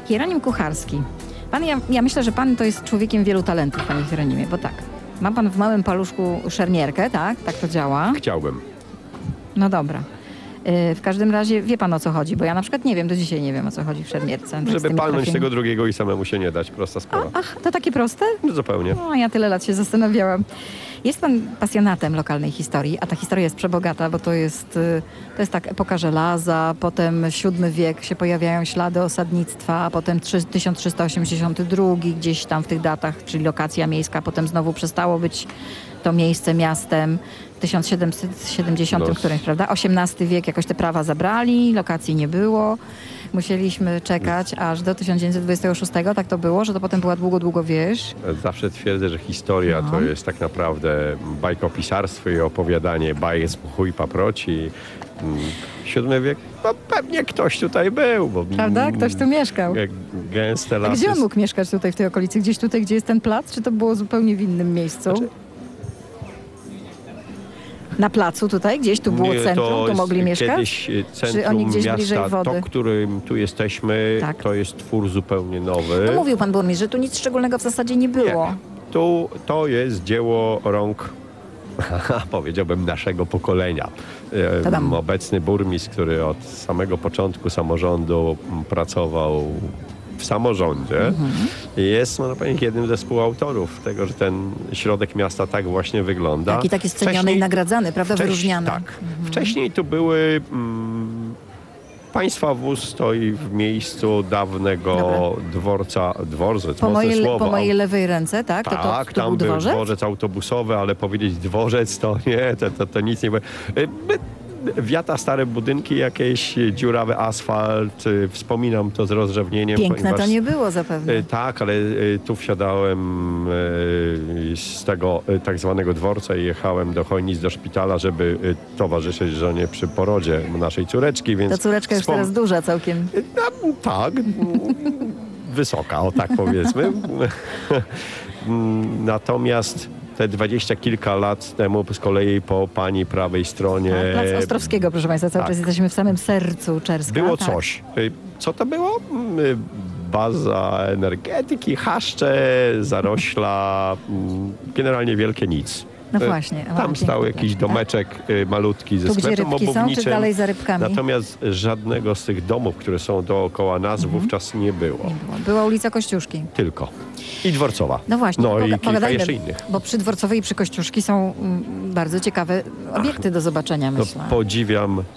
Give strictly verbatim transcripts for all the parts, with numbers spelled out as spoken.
Hieronim Kucharski. Pan, ja, ja myślę, że pan to jest człowiekiem wielu talentów, panie Hieronimie, bo tak, ma pan w małym paluszku szermierkę, tak? Tak to działa? Chciałbym. No dobra. Yy, w każdym razie wie pan, o co chodzi, bo ja na przykład nie wiem, do dzisiaj nie wiem, o co chodzi w szermierce. Żeby palnąć tego drugiego i samemu się nie dać. Prosta sprawa. Ach, to takie proste? No, zupełnie. No, ja tyle lat się zastanawiałam. Jest pan pasjonatem lokalnej historii, a ta historia jest przebogata, bo to jest, y, to jest tak epoka żelaza, potem siódmy wiek się pojawiają ślady osadnictwa, a potem tysiąc trzysta osiemdziesiąty drugi gdzieś tam w tych datach, czyli lokacja miejska, potem znowu przestało być to miejsce miastem. W tysiąc siedemset siedemdziesiątym No. którymś, prawda? osiemnasty wiek jakoś te prawa zabrali, lokacji nie było. Musieliśmy czekać aż do tysiąc dziewięćset dwudziestego szóstego, tak to było, że to potem była długo, długo wieś. Zawsze twierdzę, że historia No. to jest tak naprawdę bajkopisarstwo i opowiadanie bajek z mchu i paproci. Mm, siódmy wiek, no pewnie ktoś tutaj był. Bo, Prawda? Ktoś tu mieszkał. g- Gęste A lasy. gdzie on mógł mieszkać tutaj w tej okolicy? Gdzieś tutaj, gdzie jest ten plac? Czy to było zupełnie w innym miejscu? Znaczy- Na placu tutaj? Gdzieś tu było Nie, centrum? to Tu jest mogli mieszkać? Kiedyś centrum Czy oni gdzieś miasta, bliżej wody? to, którym tu jesteśmy, Tak. to jest twór zupełnie nowy. No mówił pan burmistrz, że tu nic szczególnego w zasadzie nie było. Nie. Tu to jest dzieło rąk, powiedziałbym, naszego pokolenia. E, Tadam. Obecny burmistrz, który od samego początku samorządu m, pracował w samorządzie, Mhm. jest, można powiedzieć, jednym ze współautorów tego, że ten środek miasta tak właśnie wygląda. Tak, i tak jest ceniony Wcześniej- i nagradzany, prawda? Wcześ- Wyróżniany. Tak. Wcześniej tu były... Mm, państwa wóz stoi w miejscu dawnego Dobra. dworca, dworzec, Po mocne mojej, słowo. po mojej lewej ręce, tak? To, to, Tak, to tam był był dworzec? dworzec autobusowy, ale powiedzieć dworzec to nie, to, to, to nic nie było. Y, my- Wiata stare budynki, jakieś dziurawy asfalt, y, wspominam to z rozrzewnieniem. Piękne ponieważ, to nie było zapewne. y, Tak, ale y, tu wsiadałem y, z tego y, tak zwanego dworca i jechałem do Chojnic, do szpitala, żeby y, towarzyszyć żonie przy porodzie naszej córeczki, więc... Ta córeczka już wspom- teraz duża całkiem. no, tak, wysoka, o tak powiedzmy. Natomiast te dwadzieścia kilka lat temu z kolei po pani prawej stronie Tak, Plac Ostrowskiego, proszę państwa, cały tak. czas jesteśmy w samym sercu Czerska. było tak. coś. Y, Co to było? Y, Baza energetyki, chaszcze, zarośla, mm, generalnie wielkie nic. No Y, właśnie. A, Tam piękny stał plac, jakiś tak? domeczek y, malutki ze Tu, gdzie sklepem rybki są, czy obuwniczym. dalej za rybkami? Natomiast żadnego z tych domów, które są dookoła nas, Mhm. wówczas nie było. Nie było. Była ulica Kościuszki. Tylko. I Dworcowa. No właśnie, No i poga- kilka pogadajmy, jeszcze innych. bo przy Dworcowej i przy Kościuszki są mm, bardzo ciekawe obiekty do zobaczenia, No, myślę. podziwiam y,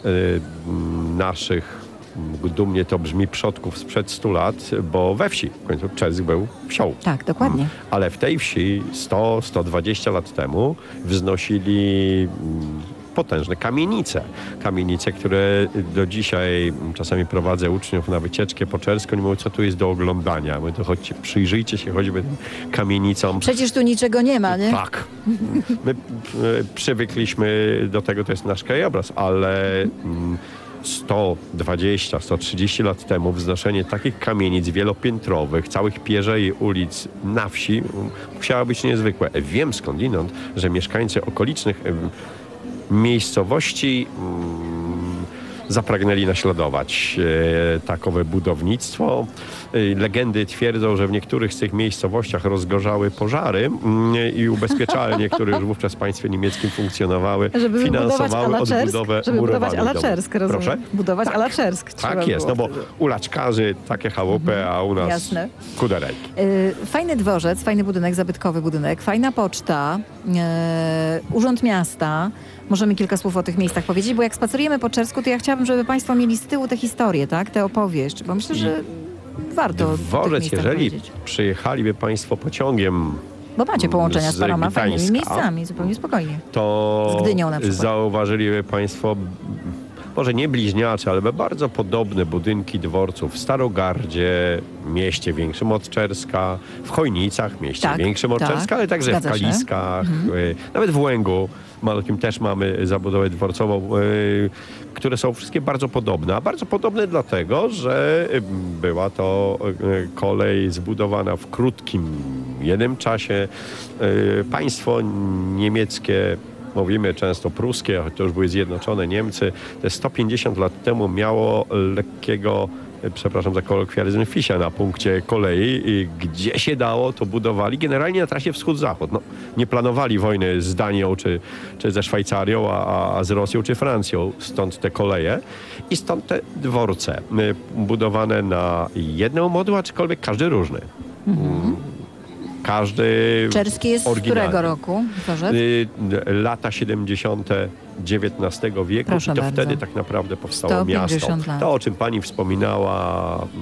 m, naszych, m, dumnie to brzmi, przodków sprzed stu lat, bo we wsi, w końcu Czersk był wsią. Tak, dokładnie. Ale w tej wsi sto do stu dwudziestu lat temu wznosili mm, potężne kamienice. Kamienice, które do dzisiaj mm, czasami prowadzę uczniów na wycieczkę po Czersku. Oni mówią, co tu jest do oglądania. My to chodźcie, przyjrzyjcie się choćby tym kamienicom. Przecież tu niczego nie ma, nie? Tak. My e, przywykliśmy do tego, to jest nasz krajobraz, ale mm, sto dwadzieścia, sto trzydzieści lat temu wznoszenie takich kamienic wielopiętrowych, całych pierzei ulic na wsi mm, musiało być niezwykłe. Wiem skądinąd, że mieszkańcy okolicznych em, miejscowości mm, zapragnęli naśladować e, takowe budownictwo. E, legendy twierdzą, że w niektórych z tych miejscowościach rozgorzały pożary mm, i ubezpieczalnie, które już wówczas w państwie niemieckim funkcjonowały, Żeby budować finansowały ala Czersk, odbudowę żeby budować murowanych ala domów. Czersk, rozumiem. Proszę? Budować ala Czersk trzeba Tak jest, było no bo wtedy. u Laczkarzy takie chałupy, a u nas Jasne. kuderejki. Y, Fajny dworzec, fajny budynek, zabytkowy budynek, fajna poczta, y, urząd miasta. Możemy kilka słów o tych miejscach powiedzieć, bo jak spacerujemy po Czersku, to ja chciałabym, żeby państwo mieli z tyłu tę historię, tak? Tę opowieść, bo myślę, że warto o tych Dworzec, miejscach jeżeli powiedzieć. przyjechaliby państwo pociągiem, Bo macie połączenia z z paroma fajnymi Gdańska. miejscami, zupełnie spokojnie. to Z Gdynią na przykład. zauważyliby państwo, może nie bliźniacze, ale bardzo podobne budynki dworców w Starogardzie, mieście większym od Czerska, w Chojnicach, mieście Tak, większym od tak, Czerska, ale także w zgadza się. Kaliskach, y, nawet w Łęgu malutkim też mamy zabudowę dworcową, y, które są wszystkie bardzo podobne. A bardzo podobne dlatego, że y, była to y, kolej zbudowana w krótkim, jednym czasie. Y, państwo niemieckie, mówimy często pruskie, choć to już były zjednoczone Niemcy, te sto pięćdziesiąt lat temu miało lekkiego przepraszam za kolokwializm, fisia na punkcie kolei i gdzie się dało, to budowali generalnie na trasie wschód-zachód. No, nie planowali wojny z Danią czy, czy ze Szwajcarią, a, a z Rosją czy Francją. Stąd te koleje i stąd te dworce y, budowane na jedną moduł, aczkolwiek każdy różny. Mhm. Każdy Czerski jest z którego roku? Y, lata siedemdziesiąte dziewiętnastego wieku. Proszę I to bardzo. wtedy tak naprawdę powstało sto miasto. pięćdziesiąt lat. To, o czym pani wspominała, mm,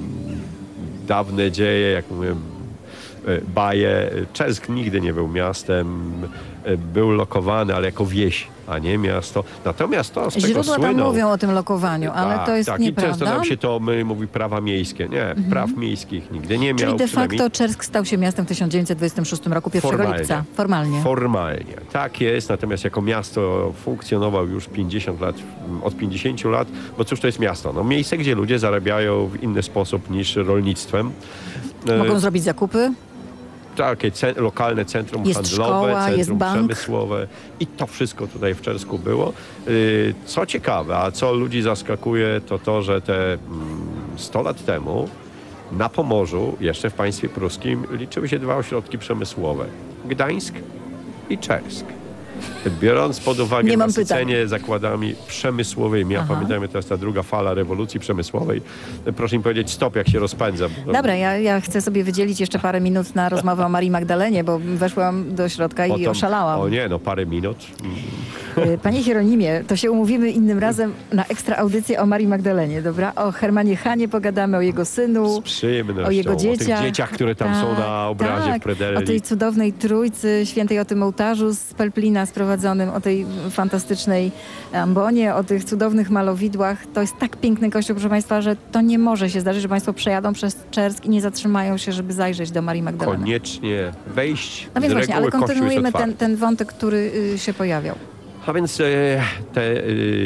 dawne dzieje, jak mówię, y, baje. Czersk nigdy nie był miastem. Y, Był lokowany, ale jako wieś, a nie miasto. Natomiast to, z czego Źródła tam słynął, mówią o tym lokowaniu, ale tak, to jest tak. I nieprawda. często nam się to my, mówi prawa miejskie. Nie, Mhm. praw miejskich nigdy nie miał. Czyli de przynajmniej facto Czersk stał się miastem w tysiąc dziewięćset dwudziestym szóstym roku, pierwszego Formalnie. lipca. Formalnie. Formalnie. Tak jest, natomiast jako miasto funkcjonował już pięćdziesiąt lat, od pięćdziesięciu lat, bo cóż to jest miasto? No, miejsce, gdzie ludzie zarabiają w inny sposób niż rolnictwem. Mogą E, zrobić zakupy? Takie ce- lokalne centrum Jest handlowe, szkoła, centrum jest bank. przemysłowe i to wszystko tutaj w Czersku było. Y, Co ciekawe, a co ludzi zaskakuje, to to, że te mm, sto lat temu na Pomorzu, jeszcze w państwie pruskim, liczyły się dwa ośrodki przemysłowe. Gdańsk i Czersk. Biorąc pod uwagę Nie mam nasycenie zakładami przemysłowymi, a Aha. pamiętajmy, to jest ta druga fala rewolucji przemysłowej, proszę mi powiedzieć stop, jak się rozpędza. bo- Dobra, ja, ja chcę sobie wydzielić jeszcze parę minut na rozmowę o Marii Magdalenie, bo weszłam do środka i to- oszalałam. O nie, no parę minut. Y, Panie Hieronimie, to się umówimy innym razem na ekstra audycję o Marii Magdalenie, dobra? O Hermanie Hanie pogadamy, o jego synu, Z przyjemnością. o jego dzieciach. O tych dzieciach, które tam są na obrazie tak, w Predelli. o tej cudownej trójcy świętej o tym ołtarzu z Pelplina sprowadzonym, o tej fantastycznej ambonie, o tych cudownych malowidłach. To jest tak piękny kościół, proszę Państwa, że to nie może się zdarzyć, że Państwo przejadą przez Czersk i nie zatrzymają się, żeby zajrzeć do Marii Magdaleny. Koniecznie wejść. No więc z właśnie, ale reguły kościół jest kontynuujemy otwarty. ten, ten wątek, który y, się pojawiał. A więc e, te e,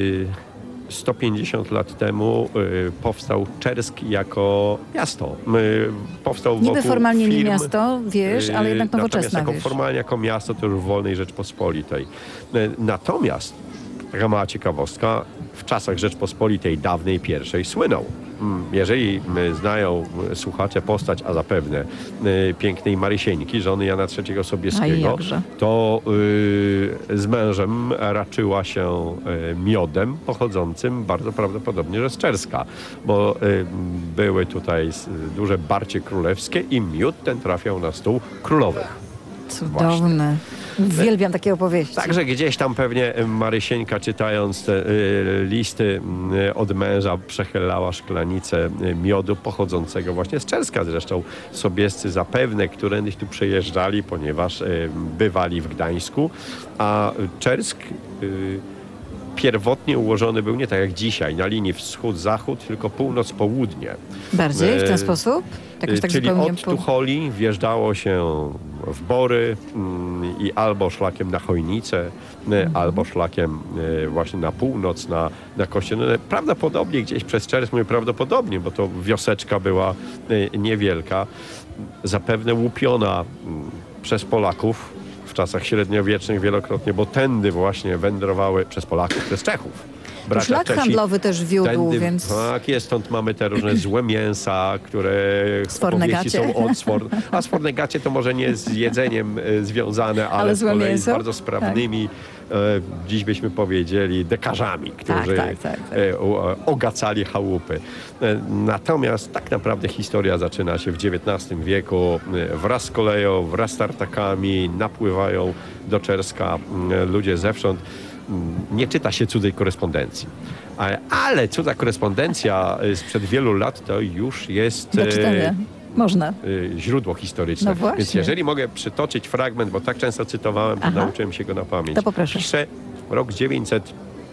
sto pięćdziesiąt lat temu e, powstał Czersk jako miasto. My, powstał Niby wokół formalnie firm, nie miasto, wieś, ale jednak e, nowoczesna Natomiast jako wieś. formalnie jako miasto to już w wolnej Rzeczpospolitej. E, Natomiast, taka mała ciekawostka, w czasach Rzeczpospolitej dawnej pierwszej słynął. Mm, Jeżeli my znają m, słuchacze postać, a zapewne y, pięknej Marysieńki, żony Jana trzeciego A i Sobieskiego, jakże. to y, z mężem raczyła się y, miodem pochodzącym bardzo prawdopodobnie, że z Czerska, bo y, były tutaj s- duże barcie królewskie i miód ten trafiał na stół królowych. Cudowne. Uwielbiam takie opowieści. Także gdzieś tam pewnie Marysieńka, czytając te y, listy y, od męża, przechylała szklanicę y, miodu pochodzącego właśnie z Czerska. Zresztą sobiescy zapewne, którędyś tu przejeżdżali, ponieważ y, bywali w Gdańsku, a Czersk y, pierwotnie ułożony był nie tak jak dzisiaj, na linii wschód-zachód, tylko północ-południe. Bardziej w ten E, sposób? Jakoś tak Czyli zupełnie od po- Tucholi wjeżdżało się w Bory mm, i albo szlakiem na Chojnicę, Mhm. e, albo szlakiem e, właśnie na północ, na, na Kościelne. Prawdopodobnie gdzieś przez Czersk, mówię prawdopodobnie, bo to wioseczka była e, niewielka, zapewne łupiona mm, przez Polaków w czasach średniowiecznych wielokrotnie, bo tędy właśnie wędrowały przez Polaków, przez Czechów. To Bracia szlak Czesi handlowy też wiódł, Tędy, więc... Tak jest, stąd mamy te różne złe mięsa, które Z opowieści Fornegacie. są od Sfor... A z Fornegacie to może nie z jedzeniem e, związane, ale, Ale z złe kolei z mięso? bardzo sprawnymi, e, dziś byśmy powiedzieli, dekarzami, którzy tak, tak, tak. e, o- ogacali chałupy. E, Natomiast tak naprawdę historia zaczyna się w dziewiętnastym wieku. E, Wraz z koleją, wraz z tartakami napływają do Czerska m, ludzie zewsząd. M, Nie czyta się cudzej korespondencji. Ale, ale cudza korespondencja e, sprzed wielu lat to już jest Do e, czytania. Można. y, źródło historyczne. No właśnie. Więc jeżeli mogę przytoczyć fragment, bo tak często cytowałem, to Aha. nauczyłem się go na pamięć. To poproszę. Pisze rok dziewięćset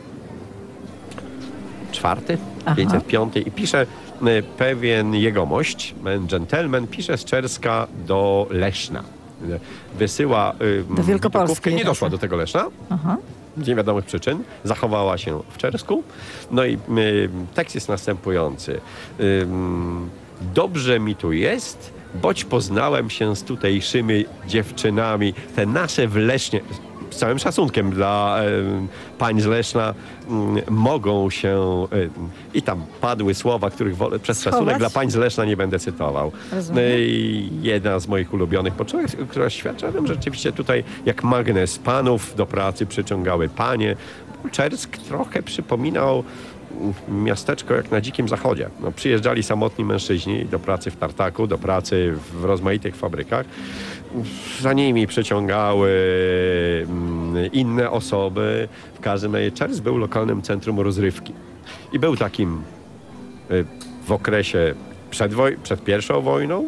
czwarty, Aha. dziewięćset piąty i pisze y, pewien jegomość, men dżentelmen, pisze z Czerska do Leszna. Y, Wysyła y, Do Wielkopolski wizytówkę, nie jechał. doszła do tego Leszna, Aha. z niewiadomych przyczyn, zachowała się w Czersku. No i y, tekst jest następujący. Ym, Dobrze mi tu jest, boć poznałem się z tutejszymi dziewczynami. Te nasze w Lesznie, z całym szacunkiem dla e, pań z Leszna m, mogą się e, i tam padły słowa, których wolę, przez Schować? szacunek dla pań z Leszna nie będę cytował. Rozumiem. E, jedna z moich ulubionych początek, która świadczy o tym, że rzeczywiście tutaj jak magnes panów do pracy przyciągały panie. Czersk trochę przypominał miasteczko jak na Dzikim Zachodzie. No, przyjeżdżali samotni mężczyźni do pracy w tartaku, do pracy w rozmaitych fabrykach. Za nimi przyciągały mm, inne osoby. W każdym razie Czersk był lokalnym centrum rozrywki. I był takim y, w okresie przed, woj- przed pierwszą wojną.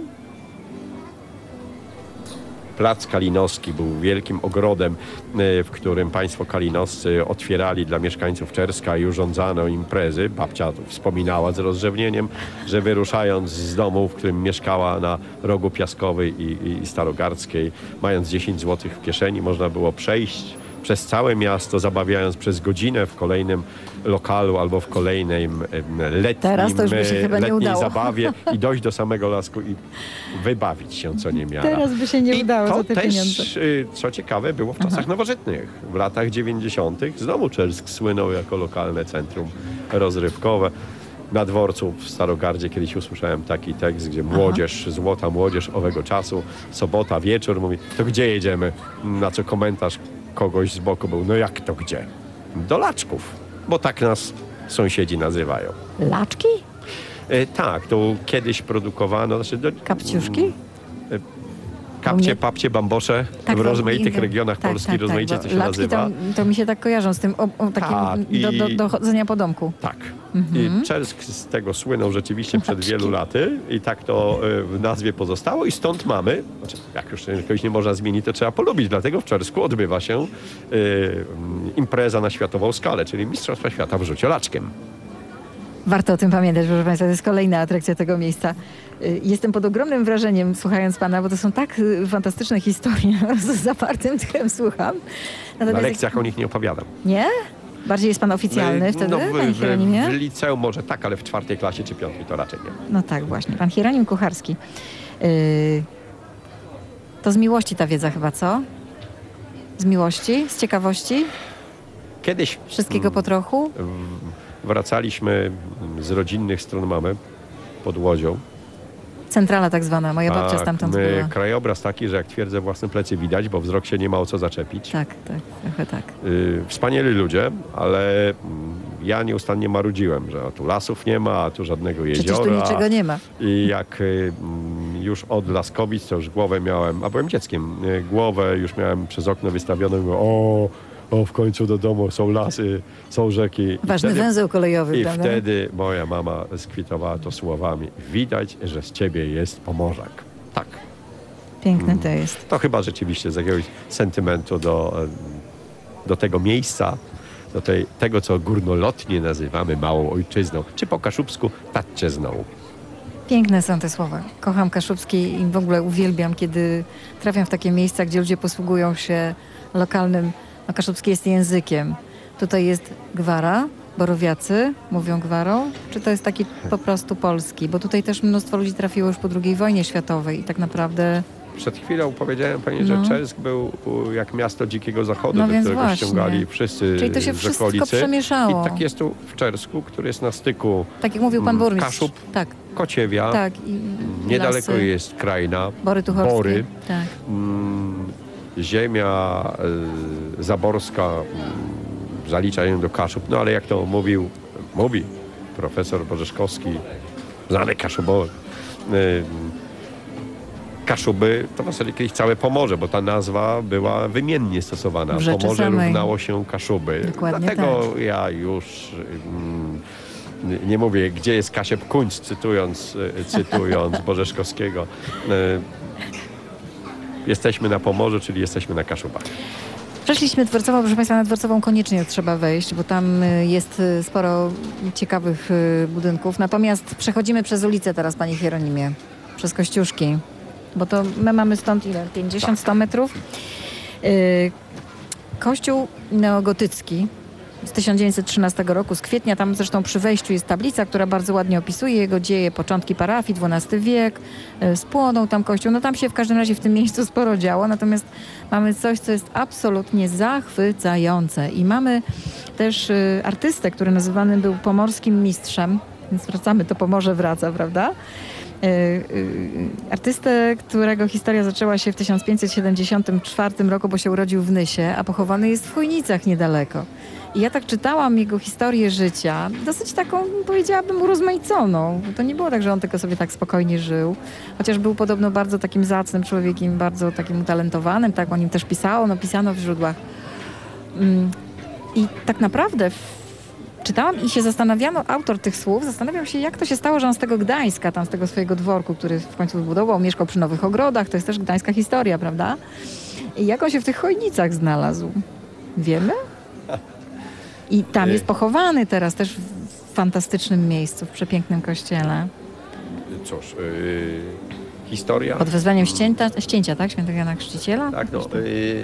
Plac Kalinowski był wielkim ogrodem, y, w którym państwo kalinowscy otwierali dla mieszkańców Czerska i urządzano imprezy. Babcia wspominała z rozrzewnieniem, że wyruszając z domu, w którym mieszkała na Rogu Piaskowej i, i Starogardzkiej, mając dziesięć złotych w kieszeni, można było przejść przez całe miasto, zabawiając przez godzinę w kolejnym lokalu albo w kolejnym letnim, Teraz to już by się chyba nie letniej udało. zabawie i dojść do samego lasku i wybawić się co niemiara. Teraz by się nie I udało to za te też, pieniądze. y, co ciekawe, było w czasach nowożytnych. W latach dziewięćdziesiątych znowu Czersk słynął jako lokalne centrum rozrywkowe. Na dworcu w Starogardzie kiedyś usłyszałem taki tekst, gdzie młodzież, złota młodzież owego czasu, sobota, wieczór, mówi, to gdzie jedziemy? Na co komentarz kogoś z boku był, no jak to gdzie? Do Laczków, bo tak nas sąsiedzi nazywają. Laczki? E, tak, to kiedyś produkowano... Znaczy do, Kapciuszki? Kapcie, mnie- papcie, bambosze Tak, w to rozmaitych inne. regionach Tak, Polski, tak, rozmaicie tak, to bo się laczki nazywa. To, to mi się tak kojarzą z tym o, o, takim Tak, do, do, i- do chodzenia po domku. Tak. Mhm. I Czersk z tego słynął rzeczywiście przed Laczki. wielu laty i tak to y, w nazwie pozostało i stąd mamy, znaczy jak już kogoś nie można zmienić, to trzeba polubić, dlatego w Czersku odbywa się y, mm, impreza na światową skalę, czyli Mistrzostwa Świata w rzuciu laczkiem. Warto o tym pamiętać, proszę Państwa, to jest kolejna atrakcja tego miejsca. Y, Jestem pod ogromnym wrażeniem słuchając Pana, bo to są tak y, fantastyczne historie, z zapartym tchem słucham. Na Natomiast lekcjach o nich nie opowiadam. nie? Bardziej jest Pan oficjalny Y, wtedy, no, Panie w, Hieronimie? w, w liceum może tak, ale w czwartej klasie czy piątej to raczej nie. No tak, właśnie. Pan Hieronim Kucharski. Y, To z miłości ta wiedza chyba, co? Z miłości? Z ciekawości? Kiedyś Wszystkiego po trochu? wracaliśmy z rodzinnych stron mamy pod Łodzią. Centrala tak zwana. Moja babcia Tak, stamtąd my- była. krajobraz taki, że jak twierdzę, własne plecy widać, bo wzrok się nie ma o co zaczepić. Tak, tak, trochę tak. Y, wspaniali ludzie, ale mm, ja nieustannie marudziłem, że a tu lasów nie ma, a tu żadnego jeziora. Przecież tu niczego nie ma. I jak y, mm, już od Laskowic, to już głowę miałem, a byłem dzieckiem, y, głowę już miałem przez okno wystawioną, mówię, o, o, w końcu do domu są lasy, są rzeki. I Ważny wtedy- węzeł kolejowy, I prawda? wtedy moja mama skwitowała to słowami, widać, że z ciebie jest Pomorzak. Tak. Piękne to jest. To chyba rzeczywiście z jakiegoś sentymentu do, do tego miejsca, do tej, tego, co górnolotnie nazywamy małą ojczyzną, czy po kaszubsku Tatczyzną. Piękne są te słowa. Kocham Kaszubski i w ogóle uwielbiam, kiedy trafiam w takie miejsca, gdzie ludzie posługują się lokalnym, no kaszubski jest językiem. Tutaj jest gwara, borowiacy mówią gwarą, czy to jest taki po prostu polski? Bo tutaj też mnóstwo ludzi trafiło już po drugiej wojnie światowej i tak naprawdę... Przed chwilą powiedziałem pani, No. że Czersk był u, jak miasto dzikiego zachodu, No do więc którego właśnie. ściągali wszyscy Czyli to się z wszystko okolicy. przemieszało. I tak jest tu w Czersku, który jest na styku Tak jak mówił pan Mm, burmistrz. Kaszub, Tak, Kociewia. tak. I Niedaleko lasy, jest Krajna, Bory Tuchowskie. Bory. Tak. Mm, ziemia y, zaborska, y, zaliczają do Kaszub. No ale jak to mówił, mówi profesor Borzeszkowski, znany Kaszubowy, y, Kaszuby to w zasadzie kiedyś całe Pomorze, bo ta nazwa była wymiennie stosowana. W rzeczy Pomorze samej. równało się Kaszuby. Dokładnie Dlatego tak. ja już mm, nie- nie mówię, gdzie jest Kasiep Kunc, cytując, y, cytując Borzeszkowskiego. Y, Jesteśmy na Pomorzu, czyli jesteśmy na Kaszubach. Przeszliśmy Dworcową, proszę Państwa, na Dworcową koniecznie trzeba wejść, bo tam y, jest y, sporo ciekawych y, budynków. Natomiast przechodzimy przez ulicę teraz, Panie Hieronimie, przez Kościuszki, bo to my mamy stąd ile? pięćdziesiąt sto metrów. Y, Kościół neogotycki, z tysiąc dziewięćset trzynastego roku, z kwietnia. Tam zresztą przy wejściu jest tablica, która bardzo ładnie opisuje jego dzieje, początki parafii, dwunasty wiek, y, spłonął tam kościół. No tam się w każdym razie w tym miejscu sporo działo, natomiast mamy coś, co jest absolutnie zachwycające. I mamy też y, artystę, który nazywany był pomorskim mistrzem, więc wracamy, to Pomorze wraca, prawda? Y, y, artystę, którego historia zaczęła się w tysiąc pięćset siedemdziesiątym czwartym roku, bo się urodził w Nysie, a pochowany jest w Chojnicach niedaleko. I ja tak czytałam jego historię życia, dosyć taką, powiedziałabym, urozmaiconą. To nie było tak, że on tylko sobie tak spokojnie żył, chociaż był podobno bardzo takim zacnym człowiekiem, bardzo takim utalentowanym, tak o nim też pisano, no, pisano w źródłach. Mm, I tak naprawdę w czytałam i się zastanawiano, autor tych słów, zastanawiał się, jak to się stało, że on z tego Gdańska, tam z tego swojego dworku, który w końcu zbudował, mieszkał przy Nowych Ogrodach, to jest też gdańska historia, prawda? I jak on się w tych Chojnicach znalazł? Wiemy? I tam jest pochowany teraz też w fantastycznym miejscu, w przepięknym kościele. Cóż, yy, historia... Pod wezwaniem ścięcia, ścięcia tak? Świętego Jana Chrzciciela? Tak, no, yy,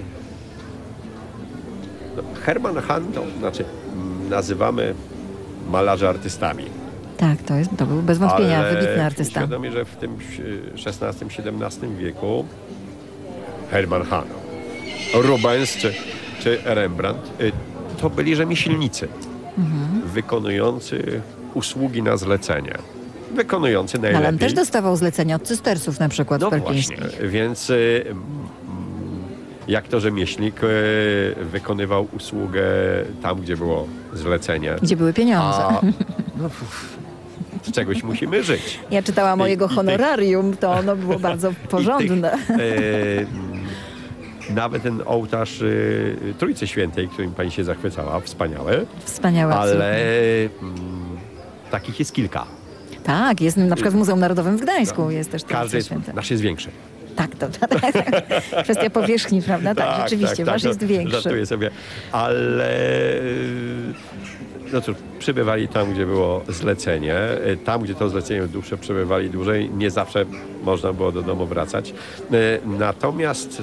no Hermann Hahn, to znaczy m, nazywamy malarzy artystami. Tak, to, jest, to był bez wątpienia ale wybitny artysta. świadomie, że w tym szesnastym siedemnastym wieku Hermann Hahn, Rubens czy, czy Rembrandt yy, to byli rzemieślnicy, mhm. wykonujący usługi na zlecenie. Wykonujący najlepiej. Ale on też dostawał zlecenia od cystersów na przykład no w Perpińskich. Właśnie, więc y, jak to rzemieślnik y, wykonywał usługę tam, gdzie było zlecenie. Gdzie były pieniądze. A, no, z czegoś musimy żyć. Ja czytałam o I, jego i honorarium, tych, to ono było bardzo porządne. Tych, y, nawet ten ołtarz y, Trójcy Świętej, którym pani się zachwycała, wspaniały. Wspaniałe. Ale y, takich jest kilka. Tak, jest na przykład w Muzeum Narodowym w Gdańsku. No, jest też każdy jest, Święte. nasz jest większy. Tak, to, to, to, to kwestia powierzchni, prawda? Tak, tak rzeczywiście, tak, wasz tak, jest większy. Żartuję sobie, ale no cóż, przybywali tam, gdzie było zlecenie. Tam, gdzie to zlecenie było dłuższe, przebywali dłużej. Nie zawsze można było do domu wracać. Natomiast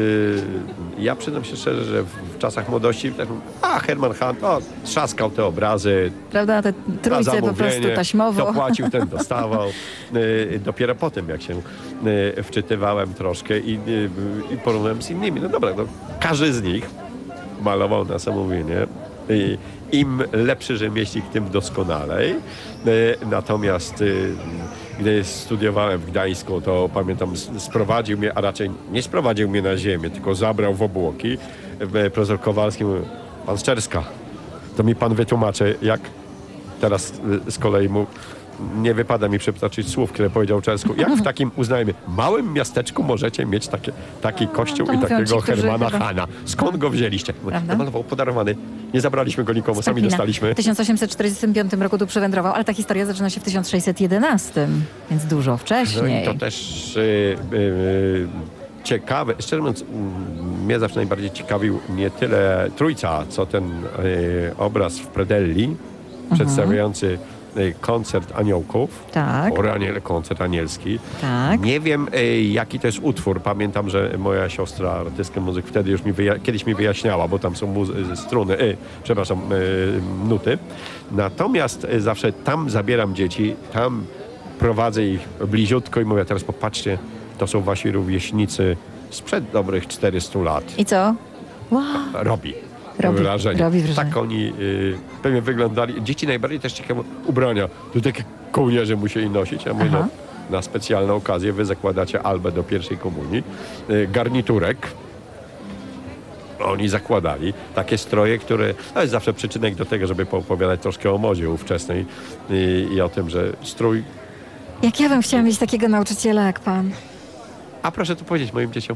ja przyznam się szczerze, że w czasach młodości a Hermann Hahn, o, trzaskał te obrazy. Prawda, te trójce po prostu taśmowo. Kto płacił, ten dostawał. Dopiero potem, jak się wczytywałem troszkę i, i porównałem z innymi. No dobra, no, każdy z nich malował na zamówienie. Im lepszy rzemieślnik, tym doskonalej. Natomiast gdy studiowałem w Gdańsku, to pamiętam, sprowadził mnie, a raczej nie sprowadził mnie na ziemię, tylko zabrał w obłoki. Profesor Kowalski mówił, pan Szczerska, to mi pan wytłumaczy, jak teraz z kolei mu nie wypada mi przytoczyć słów, które powiedział Czesku. Jak w takim, uznajmy, małym miasteczku możecie mieć takie, taki kościół to i takiego ci, Hermana chyba... Hahna? Skąd go wzięliście? Malował podarowany. Nie zabraliśmy go nikomu, sami dostaliśmy. W tysiąc osiemset czterdziestym piątym roku tu przewędrował, ale ta historia zaczyna się w tysiąc sześćset jedenastym, więc dużo wcześniej. No i to też yy, yy, ciekawe. Szczerze mówiąc, mnie zawsze najbardziej ciekawił nie tyle Trójca, co ten yy, obraz w Predelli, mhm. przedstawiający koncert aniołków. Tak. Chory aniel, koncert anielski. Tak. Nie wiem, y, jaki to jest utwór. Pamiętam, że moja siostra, artystka muzyk, wtedy już mi wyja- kiedyś mi wyjaśniała, bo tam są muzy- struny, y, przepraszam, y, nuty. Natomiast y, zawsze tam zabieram dzieci, tam prowadzę ich bliziutko i mówię, teraz popatrzcie, to są wasi rówieśnicy sprzed dobrych czterystu lat. I co? Wow. Robi. Robi wrażenie. Robi wrażenie. Tak oni y, pewnie wyglądali. Dzieci najbardziej też ciekawe ubrania. To takie kołnierze musieli nosić. Ja mówię, no, na specjalną okazję wy zakładacie albę do pierwszej komunii. Y, garniturek. Oni zakładali takie stroje, które... To jest zawsze przyczynek do tego, żeby poopowiadać troszkę o modzie ówczesnej y, i o tym, że strój... Jak ja bym chciała mieć takiego nauczyciela jak pan. A proszę to powiedzieć moim dzieciom.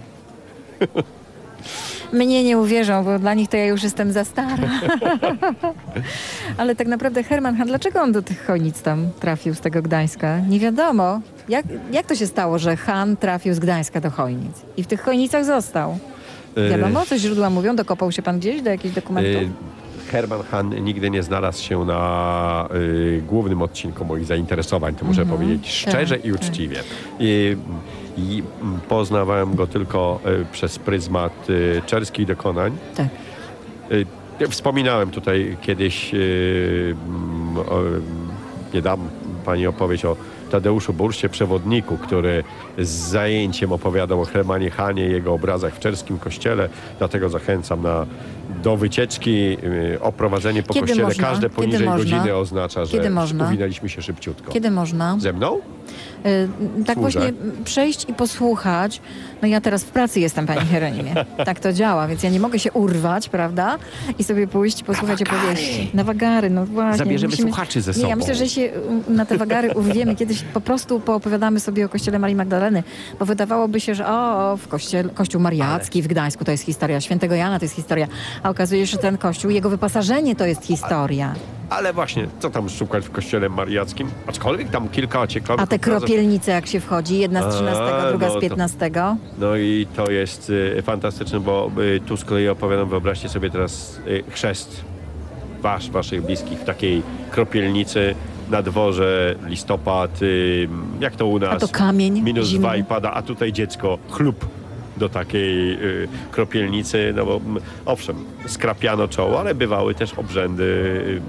Mnie nie uwierzą, bo dla nich to ja już jestem za stara. Ale tak naprawdę Hermann Hahn, dlaczego on do tych Chojnic tam trafił z tego Gdańska? Nie wiadomo. Jak, jak to się stało, że Hahn trafił z Gdańska do Chojnic i w tych Chojnicach został? Wiadomo, co źródła mówią? Dokopał się pan gdzieś do jakichś dokumentów? Hermann Hahn nigdy nie znalazł się na y, głównym odcinku moich zainteresowań, to muszę mm-hmm. powiedzieć szczerze tak, i uczciwie. Tak. I, I poznawałem go tylko y, przez pryzmat y, czerskich dokonań. Tak. Y, Ja wspominałem tutaj kiedyś, yy, o, nie dam pani opowieść o Tadeuszu Burszcie, przewodniku, który z zajęciem opowiadał o Hermanie Hanie i jego obrazach w czerskim kościele. Dlatego zachęcam na, do wycieczki. Yy, oprowadzenie po Kiedy kościele. można? Każde poniżej Kiedy można? godziny oznacza, że Kiedy można? uwinęliśmy się szybciutko. Kiedy można? Ze mną? Y, tak Służę. właśnie przejść i posłuchać. No ja teraz w pracy jestem, pani Hieronimie. Tak to działa, więc ja nie mogę się urwać, prawda? I sobie pójść i posłuchać opowieści. Na wagary, no właśnie. Zabierzemy Musimy... słuchaczy ze Nie, sobą. ja myślę, że się y, na te wagary urwiemy. Kiedyś po prostu poopowiadamy sobie o kościele Marii Magdaleny, bo wydawałoby się, że o, w kościele, kościół mariacki w Gdańsku to jest historia, świętego Jana to jest historia, a okazuje się, że ten kościół, jego wyposażenie to jest historia. Ale właśnie, co tam szukać w kościele mariackim? Aczkolwiek tam kilka ciekawych... A te obrazów. kropielnice, jak się wchodzi, jedna z trzynastego, A, druga no z to- piętnastego. No i to jest y, fantastyczne, bo y, tu z kolei opowiadam, wyobraźcie sobie teraz y, chrzest wasz, waszych bliskich w takiej kropielnicy na dworze, listopad, y, jak to u nas? A to kamień Minus zimny. dwa i pada, a tutaj dziecko chlub do takiej y, kropielnicy, no bo mm, owszem, skrapiano czoło, ale bywały też obrzędy y,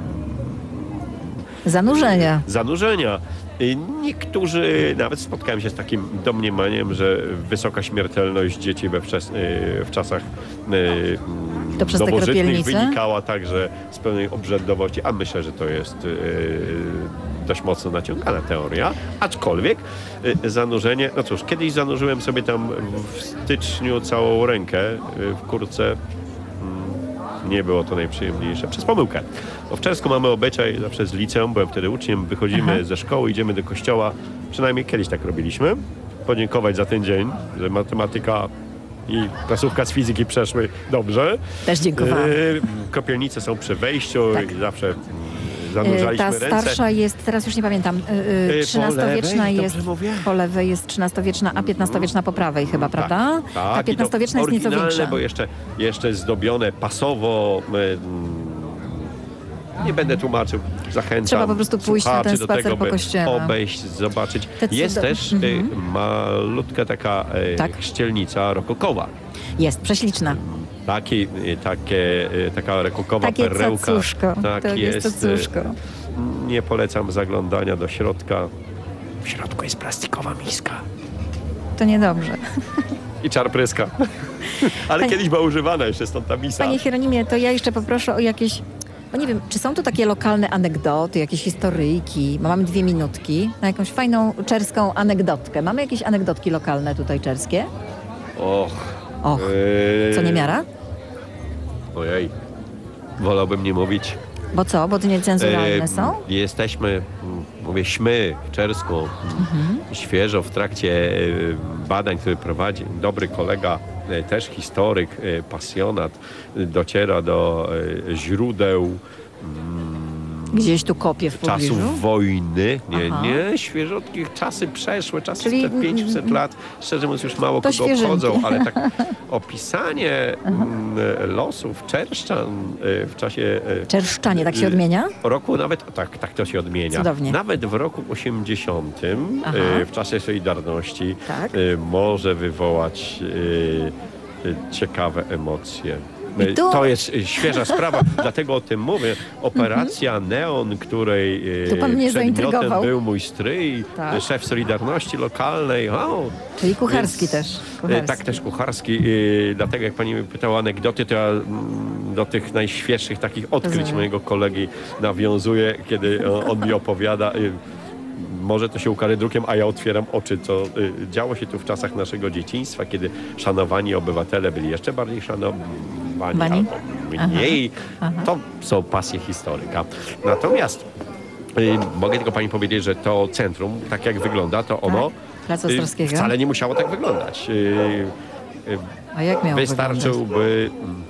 Zanurzenia. zanurzenia. Y, Niektórzy, nawet spotkałem się z takim domniemaniem, że wysoka śmiertelność dzieci we wczes, y, w czasach y, To przez te nowożytnych kropielnice? wynikała także z pełnej obrzędowości, a myślę, że to jest y, dość mocno naciągana teoria. Aczkolwiek y, zanurzenie, no cóż, kiedyś zanurzyłem sobie tam w styczniu całą rękę y, w kurce. Nie było to najprzyjemniejsze. Przez pomyłkę. Bo w Czersku mamy obyczaj, zawsze z liceum, byłem wtedy uczniem, wychodzimy Aha. ze szkoły, idziemy do kościoła. Przynajmniej kiedyś tak robiliśmy. Podziękować za ten dzień, że matematyka i klasówka z fizyki przeszły dobrze. Też dziękowałam. Yy, Kopielnice są przy wejściu Tak. i zawsze mm, Y, zanurzaliśmy Ta ręce. starsza jest, teraz już nie pamiętam, y, Y, y, po trzynastowieczna lewej, jest, dobrze mówię? po lewej jest trzynastowieczna, a piętnastowieczna po prawej chyba, prawda? Tak, Ta tak. piętnastowieczna I to jest nieco oryginalne, większa. bo jeszcze, jeszcze zdobione pasowo. y, Nie będę tłumaczył, zachęcam. Trzeba po prostu pójść na słuchaczy ten do spacer tego, po by kościele. obejść, zobaczyć. Te Jest cudo- też y, Mhm. malutka taka y, Tak. chrzcielnica rokokowa. Jest, prześliczna. Taki, y, takie, y, taka rokokowa Takie perełka. cacuszko. Tak To jest y, cacuszko. Nie polecam zaglądania do środka. W środku jest plastikowa miska. To niedobrze. I czar pryska. Ale Panie- kiedyś była używana jeszcze, stąd ta misa. Panie Hieronimie, to ja jeszcze poproszę o jakieś, bo nie wiem, czy są tu takie lokalne anegdoty, jakieś historyjki? Bo mamy dwie minutki na jakąś fajną czerską anegdotkę. Mamy jakieś anegdotki lokalne tutaj czerskie? Och. Och, Yy, co niemiara? Ojej. Wolałbym nie mówić. Bo co? Bo to niecenzuralne Yy, są? Jesteśmy, mm, mówię, śmy w Czersku, Mhm. świeżo w trakcie yy, badań, które prowadzi dobry kolega, yy, też historyk, yy, pasjonat, yy, dociera do yy, źródeł Gdzieś tu kopie w pobliżu? czasów wojny. Nie, Aha. nie, świeżutkich czasy przeszłe, czasy Czyli- sprzed pięciuset lat. Szczerze mówiąc, już mało To kogo świeżynki. obchodzą, ale tak opisanie mm, losów czerszczan y, w czasie y, Czerszczanie, tak się y, odmienia? roku nawet, tak, tak to się odmienia. Cudownie. Nawet w roku osiemdziesiątym, Aha. y, w czasie Solidarności, Tak. y, może wywołać y, y, ciekawe emocje. I tu- To jest y, świeża sprawa, dlatego o tym mówię. Operacja Neon, której y, Tu pan mnie przedmiotem zaintrygował. był mój stryj, Tak. y, szef Solidarności lokalnej. O, Czyli kucharski więc, też. y, Kucharski. Tak, też kucharski. Y, Dlatego jak pani mnie pytała o anegdoty, to ja mm, do tych najświeższych takich odkryć Rozumiem. mojego kolegi nawiązuję, kiedy on, on mi opowiada. y, Może to się ukaże drukiem, a ja otwieram oczy, co y, działo się tu w czasach naszego dzieciństwa, kiedy szanowani obywatele byli jeszcze bardziej szanowani Bani? albo mniej. Aha. To są pasje historyka. Natomiast y, mogę tylko pani powiedzieć, że to centrum, tak jak wygląda, to ono Plac y, Ostrowskiego. wcale nie musiało tak wyglądać. Y, y, A jak miało wyglądać? Wystarczyłby mm,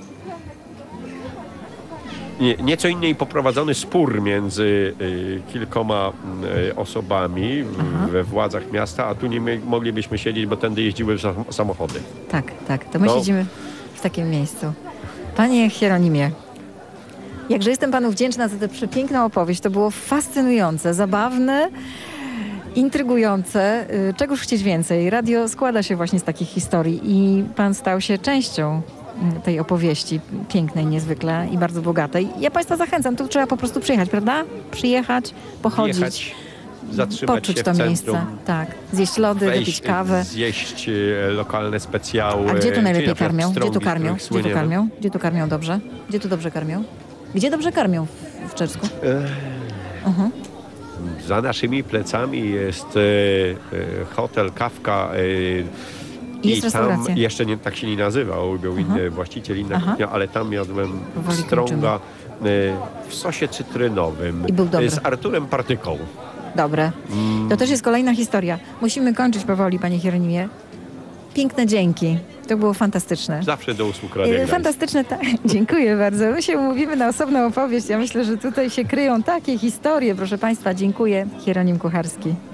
nie, nieco inny i poprowadzony spór między y, kilkoma y, osobami w, Aha. we władzach miasta, a tu nie mie- moglibyśmy siedzieć, bo tędy jeździły sam- samochody. Tak, tak. To my No. siedzimy w takim miejscu. Panie Hieronimie, jakże jestem panu wdzięczna za tę przepiękną opowieść. To było fascynujące, zabawne, intrygujące. Y, Czegoż chcieć więcej? Radio składa się właśnie z takich historii i pan stał się częścią mm, tej opowieści, pięknej niezwykle i bardzo bogatej. Ja Państwa zachęcam, tu trzeba po prostu przyjechać, prawda? Przyjechać, pochodzić. Jechać, zatrzymać Poczuć się to w miejsce, centrum, tak. Zjeść lody, wejść, wypić kawę. zjeść e, lokalne specjały. A gdzie tu czy najlepiej na przykład karmią? Gdzie tu pstrągi, z karmią? których Gdzie tu słyniemy. karmią? Gdzie tu karmią dobrze? Gdzie tu dobrze karmią? Gdzie dobrze karmią w, w Czersku? Mhm. Za naszymi plecami jest e, e, hotel, kawka. E, I jest tam restauracja. jeszcze nie tak się nie nazywał, był inny właściciel, inna Aha. kuchnia, ale tam jadłem Powoli pstrąga e, w sosie cytrynowym I był dobry. e, z Arturem Partyką. Dobre. To też jest kolejna historia. Musimy kończyć powoli, panie Hieronimie. Piękne dzięki. To było fantastyczne. Zawsze do usług E, Radia Gdańsk. Fantastyczne, tak. Dziękuję bardzo. My się umówimy na osobną opowieść. Ja myślę, że tutaj się kryją takie historie. Proszę państwa, dziękuję. Hieronim Kucharski.